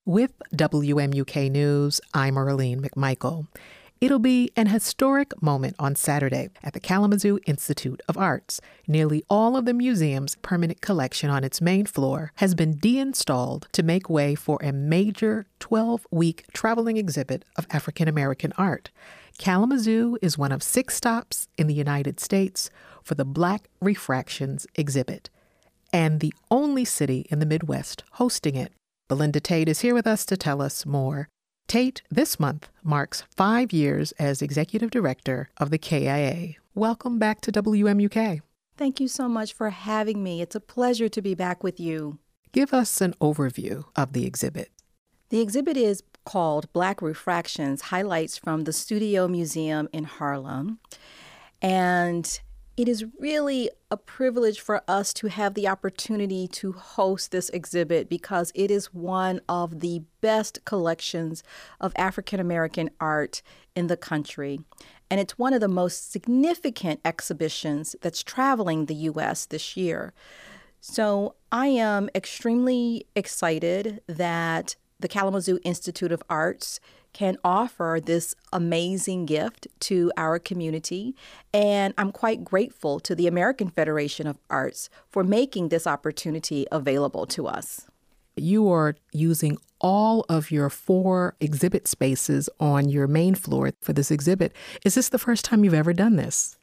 With WMUK News, I'm Earlene McMichael. It'll be an historic moment on Saturday at the Kalamazoo Institute of Arts. Nearly all of the museum's permanent collection on its main floor has been deinstalled to make way for a major 12-week traveling exhibit of African American art. Kalamazoo is one of 6 stops in the United States for the Black Refractions exhibit, and the only city in the Midwest hosting it. Belinda Tate is here with us to tell us more. Tate, this month marks 5 years as executive director of the KIA. Welcome back to WMUK. Thank you so much for having me. It's a pleasure to be back with you. Give us an overview of the exhibit. The exhibit is called Black Refractions, Highlights from the Studio Museum in Harlem. And it is really a privilege for us to have the opportunity to host this exhibit because it is one of the best collections of African American art in the country. And it's one of the most significant exhibitions that's traveling the U.S. this year. So I am extremely excited that the Kalamazoo Institute of Arts can offer this amazing gift to our community. And I'm quite grateful to the American Federation of Arts for making this opportunity available to us. You are using all of your 4 exhibit spaces on your main floor for this exhibit. Is this the first time you've ever done this?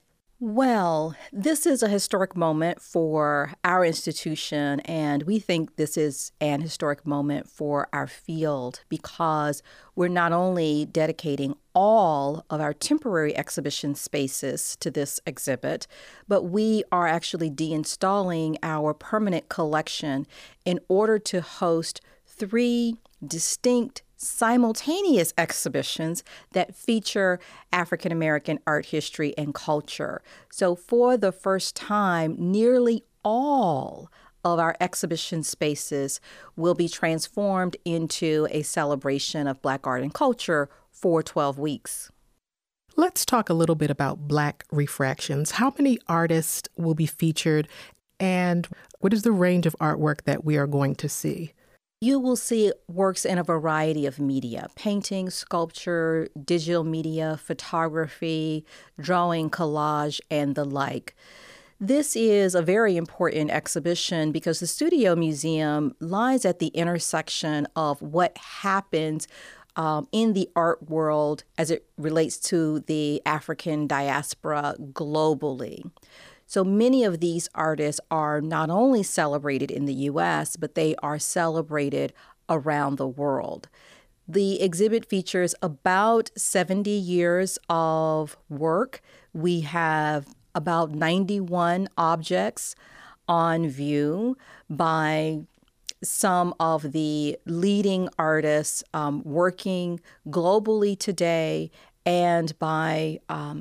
Well, this is a historic moment for our institution, and we think this is an historic moment for our field because we're not only dedicating all of our temporary exhibition spaces to this exhibit, but we are actually deinstalling our permanent collection in order to host 3 distinct simultaneous exhibitions that feature African American art history and culture. So for the first time, nearly all of our exhibition spaces will be transformed into a celebration of Black art and culture for 12 weeks. Let's talk a little bit about Black Refractions. How many artists will be featured, and what is the range of artwork that we are going to see? You will see works in a variety of media: painting, sculpture, digital media, photography, drawing, collage, and the like. This is a very important exhibition because the Studio Museum lies at the intersection of what happens in the art world as it relates to the African diaspora globally. So many of these artists are not only celebrated in the U.S., but they are celebrated around the world. The exhibit features about 70 years of work. We have about 91 objects on view by some of the leading artists working globally today and by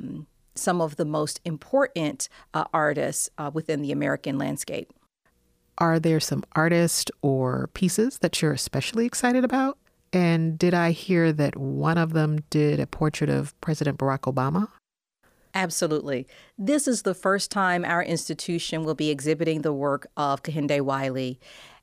some of the most important artists within the American landscape. Are there some artists or pieces that you're especially excited about? And did I hear that one of them did a portrait of President Barack Obama? Absolutely. This is the first time our institution will be exhibiting the work of Kehinde Wiley.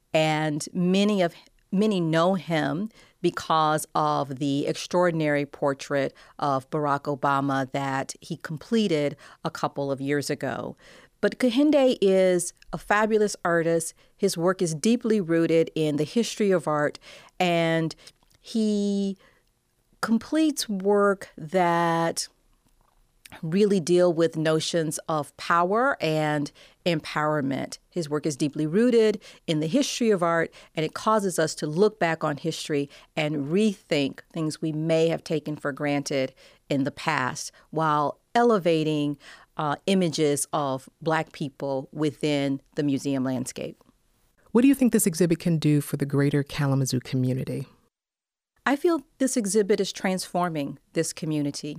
And many know him because of the extraordinary portrait of Barack Obama that he completed a couple of years ago. But Kehinde is a fabulous artist. His work is deeply rooted in the history of art, and he completes work that really deal with notions of power and empowerment. His work is deeply rooted in the history of art, and it causes us to look back on history and rethink things we may have taken for granted in the past while elevating images of Black people within the museum landscape. What do you think this exhibit can do for the greater Kalamazoo community? I feel this exhibit is transforming this community.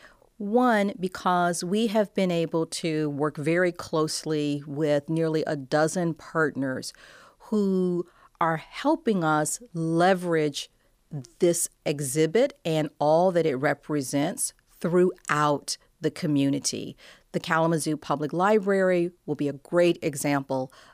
One, because we have been able to work very closely with nearly a dozen partners who are helping us leverage this exhibit and all that it represents throughout the community. The Kalamazoo Public Library will be a great example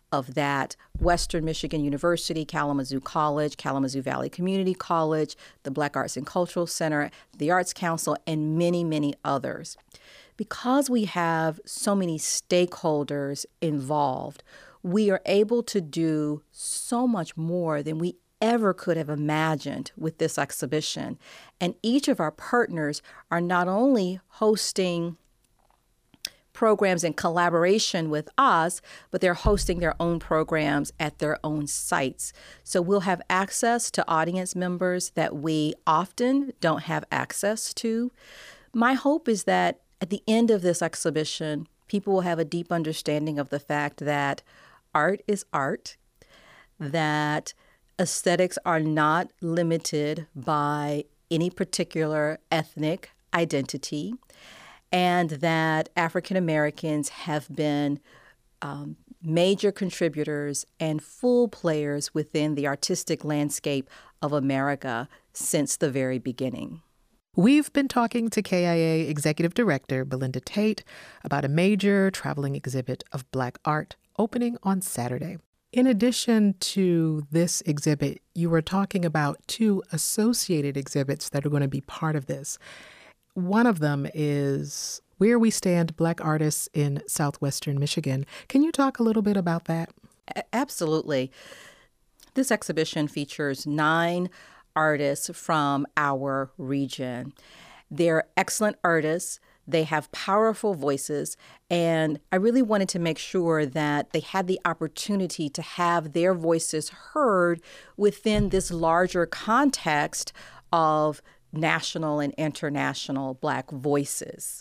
of that, Western Michigan University, Kalamazoo College, Kalamazoo Valley Community College, the Black Arts and Cultural Center, the Arts Council, and many, many others. Because we have so many stakeholders involved, we are able to do so much more than we ever could have imagined with this exhibition. And each of our partners are not only hosting programs in collaboration with us, but they're hosting their own programs at their own sites. So we'll have access to audience members that we often don't have access to. My hope is that at the end of this exhibition, people will have a deep understanding of the fact that art is art, that aesthetics are not limited by any particular ethnic identity, and that African Americans have been major contributors and full players within the artistic landscape of America since the very beginning. We've been talking to KIA Executive Director Belinda Tate about a major traveling exhibit of Black art opening on Saturday. In addition to this exhibit, you were talking about two associated exhibits that are going to be part of this. One of them is Where We Stand, Black Artists in Southwestern Michigan. Can you talk a little bit about that? Absolutely. This exhibition features 9 artists from our region. They're excellent artists. They have powerful voices, and I really wanted to make sure that they had the opportunity to have their voices heard within this larger context of national and international Black voices.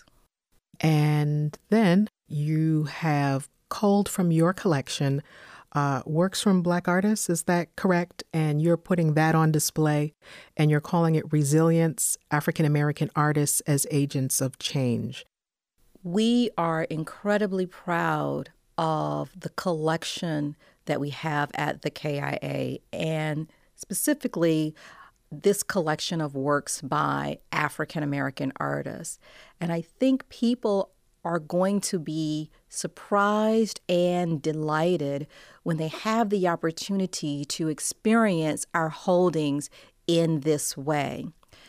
And then you have culled from your collection works from Black artists, is that correct? And you're putting that on display, and you're calling it Resilience, African American Artists as Agents of Change. We are incredibly proud of the collection that we have at the KIA, and specifically this collection of works by African American artists. And I think people are going to be surprised and delighted when they have the opportunity to experience our holdings in this way.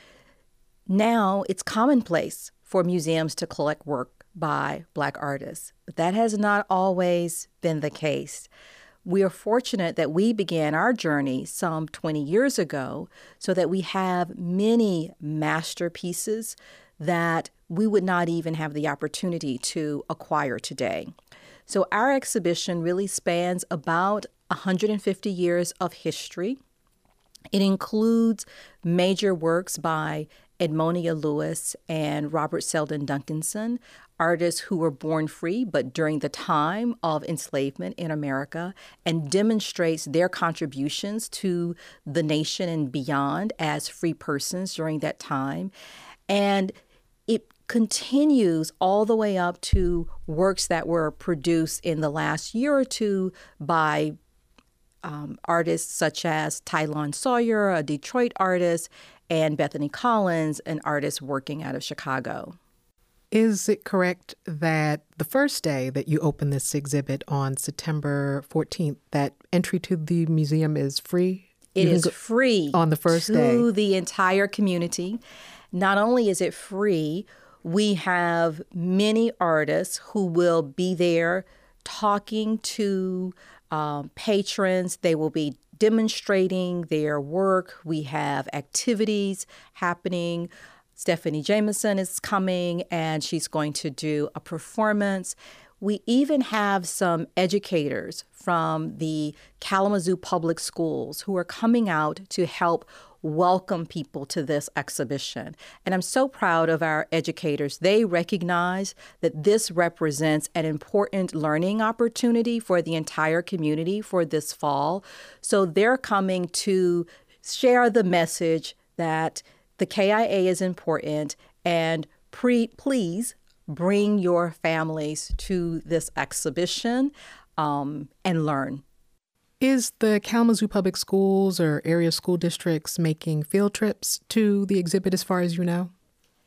Now, it's commonplace for museums to collect work by Black artists, but that has not always been the case. We are fortunate that we began our journey some 20 years ago so that we have many masterpieces that we would not even have the opportunity to acquire today. So our exhibition really spans about 150 years of history. It includes major works by Edmonia Lewis and Robert Seldon Duncanson, artists who were born free, but during the time of enslavement in America, and demonstrates their contributions to the nation and beyond as free persons during that time. And it continues all the way up to works that were produced in the last year or two by artists such as Tylon Sawyer, a Detroit artist, and Bethany Collins, an artist working out of Chicago. Is it correct that the first day that you open this exhibit on September 14th, that entry to the museum is free? It is free on the first day to the entire community. Not only is it free, we have many artists who will be there talking to patrons. They will be demonstrating their work. We have activities happening. Stephanie Jameson is coming, and she's going to do a performance. We even have some educators from the Kalamazoo Public Schools who are coming out to help welcome people to this exhibition. And I'm so proud of our educators. They recognize that this represents an important learning opportunity for the entire community for this fall. So they're coming to share the message that the KIA is important, and please bring your families to this exhibition and learn. Is the Kalamazoo Public Schools or area school districts making field trips to the exhibit as far as you know?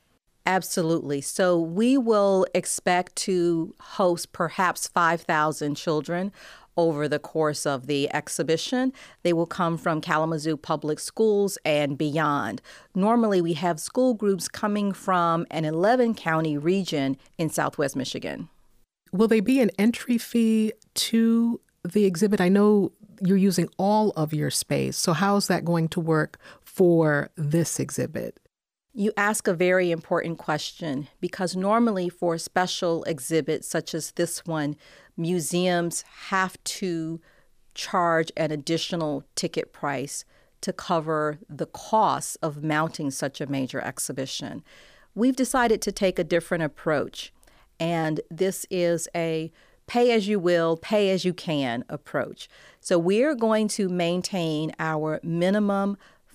Absolutely. So we will expect to host perhaps 5,000 children over the course of the exhibition. They will come from Kalamazoo Public Schools and beyond. Normally, we have school groups coming from an 11-county region in Southwest Michigan. Will there be an entry fee to the exhibit? I know you're using all of your space, so how's that going to work for this exhibit? You ask a very important question because normally for special exhibits such as this one, museums have to charge an additional ticket price to cover the costs of mounting such a major exhibition. We've decided to take a different approach, and this is a pay as you will, pay as you can approach. So we're going to maintain our minimum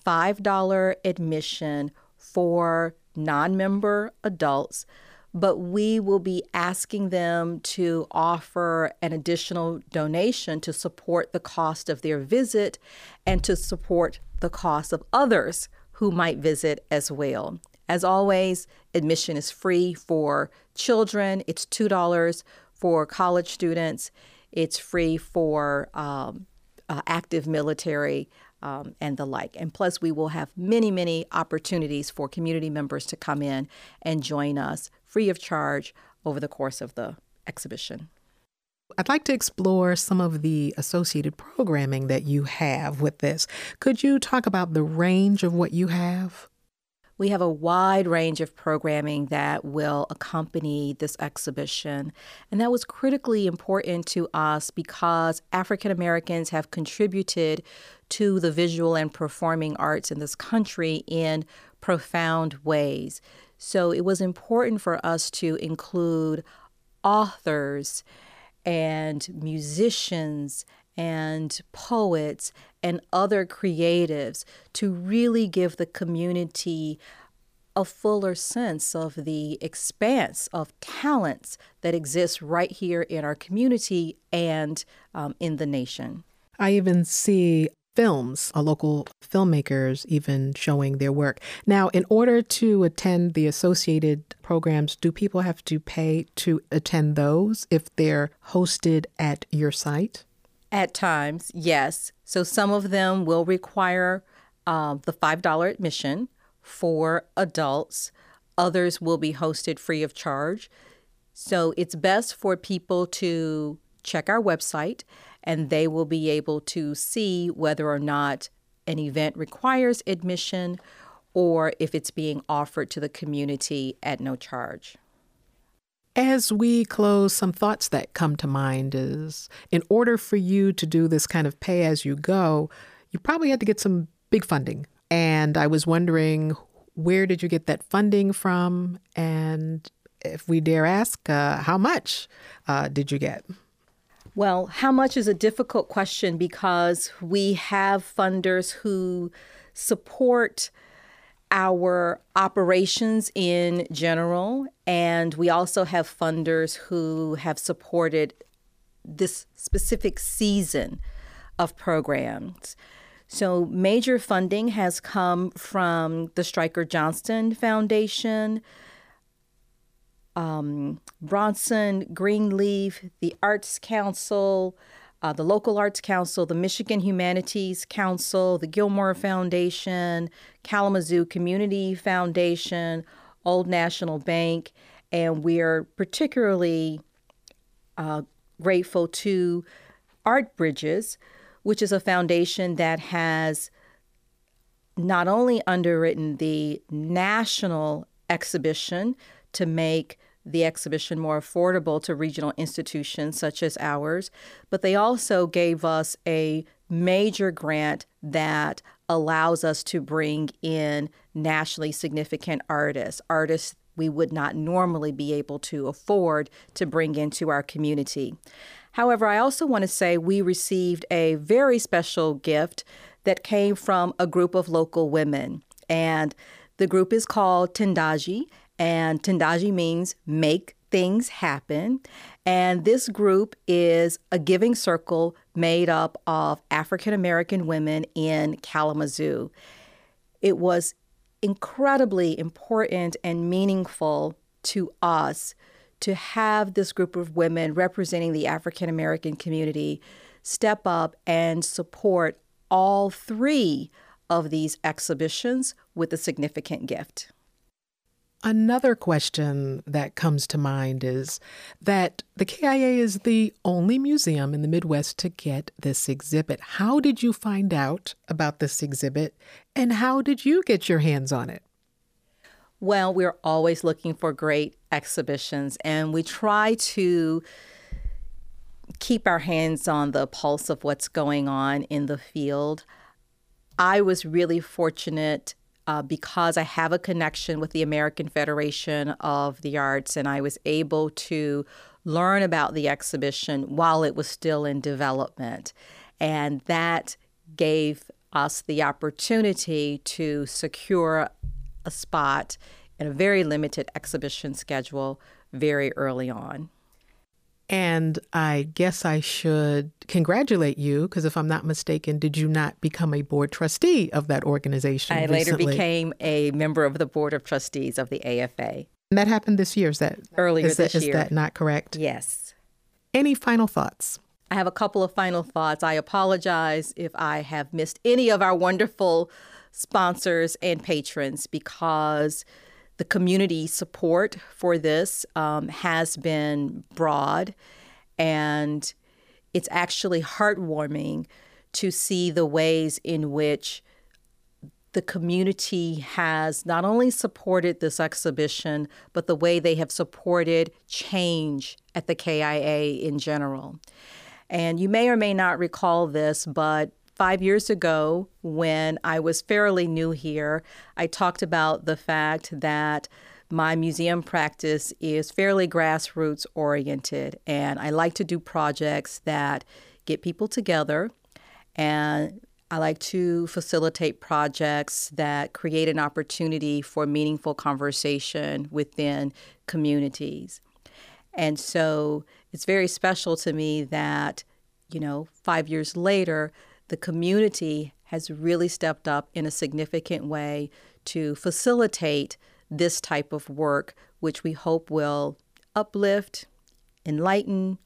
$5 admission for non-member adults, but we will be asking them to offer an additional donation to support the cost of their visit and to support the cost of others who might visit as well. As always, admission is free for children. It's $2 for college students. It's free for active military and the like. And plus, we will have many, many opportunities for community members to come in and join us free of charge over the course of the exhibition. I'd like to explore some of the associated programming that you have with this. Could you talk about the range of what you have? We have a wide range of programming that will accompany this exhibition, and that was critically important to us because African Americans have contributed to the visual and performing arts in this country in profound ways. So it was important for us to include authors and musicians and poets and other creatives to really give the community a fuller sense of the expanse of talents that exists right here in our community and in the nation. I even see films, local filmmakers even showing their work. Now, in order to attend the associated programs, do people have to pay to attend those if they're hosted at your site? At times, yes. So some of them will require the $5 admission for adults. Others will be hosted free of charge. So it's best for people to check our website, and they will be able to see whether or not an event requires admission or if it's being offered to the community at no charge. As we close, some thoughts that come to mind is in order for you to do this kind of pay as you go, you probably had to get some big funding. And I was wondering, where did you get that funding from? And if we dare ask, how much did you get? Well, how much is a difficult question because we have funders who support our operations in general, and we also have funders who have supported this specific season of programs. So major funding has come from the Stryker Johnston Foundation, Bronson Greenleaf, the Arts Council, the Local Arts Council, the Michigan Humanities Council, the Gilmore Foundation, Kalamazoo Community Foundation, Old National Bank, and we are particularly grateful to Art Bridges, which is a foundation that has not only underwritten the national exhibition to make the exhibition more affordable to regional institutions such as ours, but they also gave us a major grant that allows us to bring in nationally significant artists we would not normally be able to afford to bring into our community. However, I also want to say we received a very special gift that came from a group of local women, and the group is called Tendaji, and Tendaji means make things happen. And this group is a giving circle made up of African American women in Kalamazoo. It was incredibly important and meaningful to us to have this group of women representing the African American community step up and support all three of these exhibitions with a significant gift. Another question that comes to mind is that the KIA is the only museum in the Midwest to get this exhibit. How did you find out about this exhibit, and how did you get your hands on it? Well, we're always looking for great exhibitions, and we try to keep our hands on the pulse of what's going on in the field. I was really fortunate because I have a connection with the American Federation of the Arts, and I was able to learn about the exhibition while it was still in development. And that gave us the opportunity to secure a spot in a very limited exhibition schedule very early on. And I guess I should congratulate you, because if I'm not mistaken, did you not become a board trustee of that organization I recently? later became a member of the board of trustees of the AFA. And that happened this year, is that? Earlier this year. Is that not correct? Yes. Any final thoughts? I have a couple of final thoughts. I apologize if I have missed any of our wonderful sponsors and patrons, because the community support for this has been broad, and it's actually heartwarming to see the ways in which the community has not only supported this exhibition, but the way they have supported change at the KIA in general. And you may or may not recall this, but 5 years ago, when I was fairly new here, I talked about the fact that my museum practice is fairly grassroots oriented, and I like to do projects that get people together, and I like to facilitate projects that create an opportunity for meaningful conversation within communities. And so it's very special to me that, 5 years later, the community has really stepped up in a significant way to facilitate this type of work, which we hope will uplift, enlighten,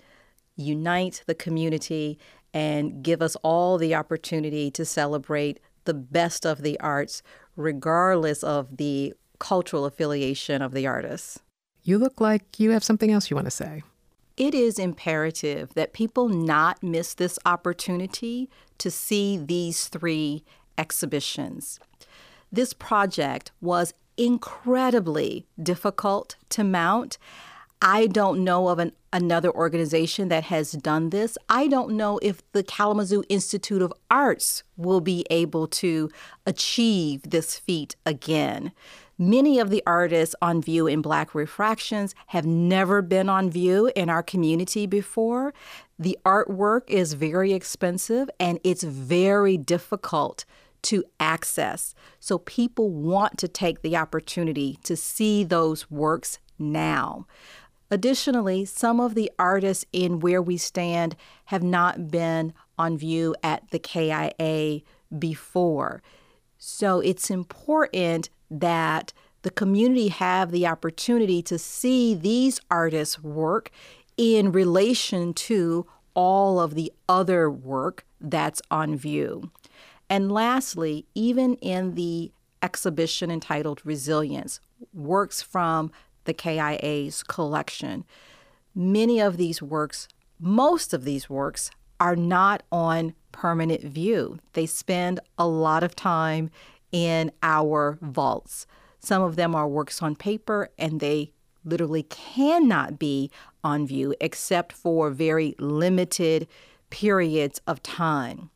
unite the community, and give us all the opportunity to celebrate the best of the arts, regardless of the cultural affiliation of the artists. You look like you have something else you want to say. It is imperative that people not miss this opportunity to see these three exhibitions. This project was incredibly difficult to mount. I don't know of another organization that has done this. I don't know if the Kalamazoo Institute of Arts will be able to achieve this feat again. Many of the artists on view in Black Refractions have never been on view in our community before. The artwork is very expensive and it's very difficult to access. So people want to take the opportunity to see those works now. Additionally, some of the artists in Where We Stand have not been on view at the KIA before. So it's important that the community have the opportunity to see these artists' work in relation to all of the other work that's on view. And lastly, even in the exhibition entitled Resilience, works from the KIA's collection, many of these works, most of these works, are not on permanent view. They spend a lot of time in our vaults. Some of them are works on paper, and they literally cannot be on view except for very limited periods of time.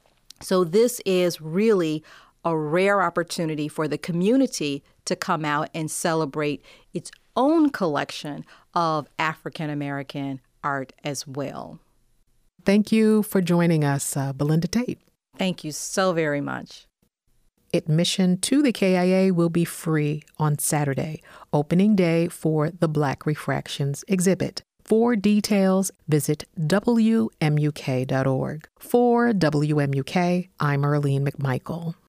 So this is really a rare opportunity for the community to come out and celebrate its own collection of African American art as well. Thank you for joining us, Belinda Tate. Thank you so very much. Admission to the KIA will be free on Saturday, opening day for the Black Refractions exhibit. For details, visit WMUK.org. For WMUK, I'm Arlene McMichael.